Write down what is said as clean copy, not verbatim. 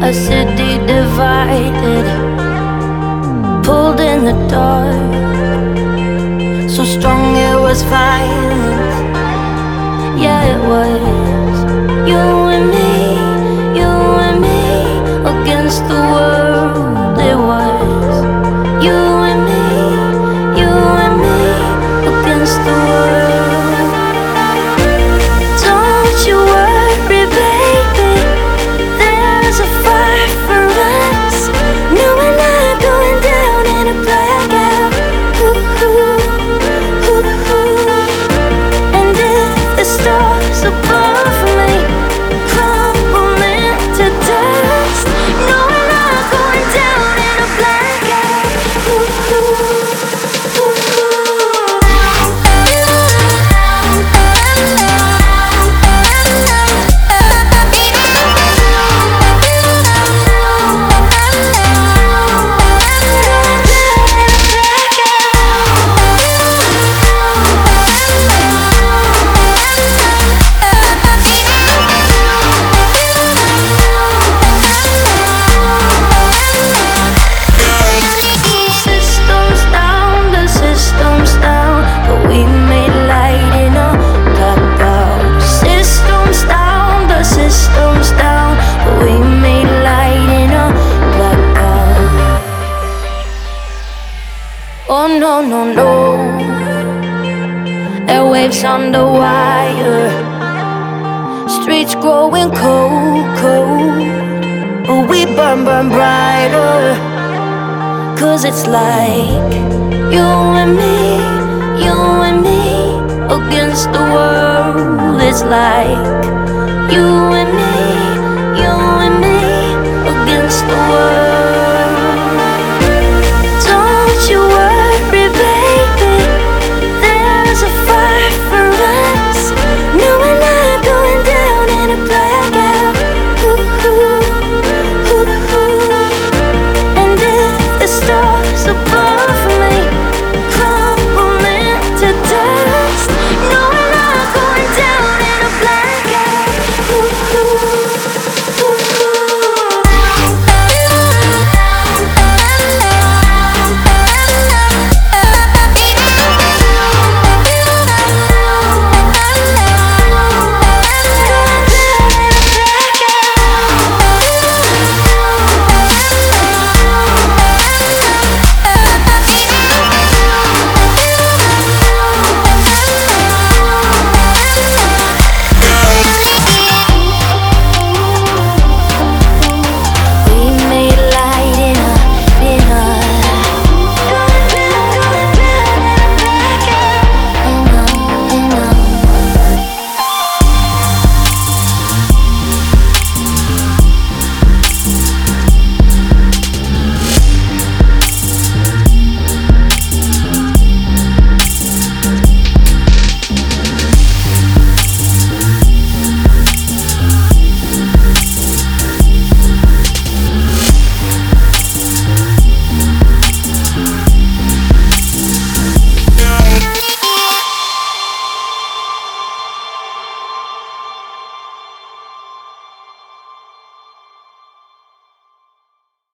A city divided, pulled in the dark. So strong it was violent. Yeah, it was. You and me against the world. It was you and me against the world. Don't you worry, baby, there's a fire for us. No, we're not going down in a blackout. And if the stars above me crumble into dust, no, we're not going down in a blackout. System's down, but we made light in a blackout. System's down, but we made light in a blackout. Oh no, no, no. Airwaves underwire, streets growing cold, cold. But we burn, burn brighter. 'Cause it's like you and me against the world. It's like you and me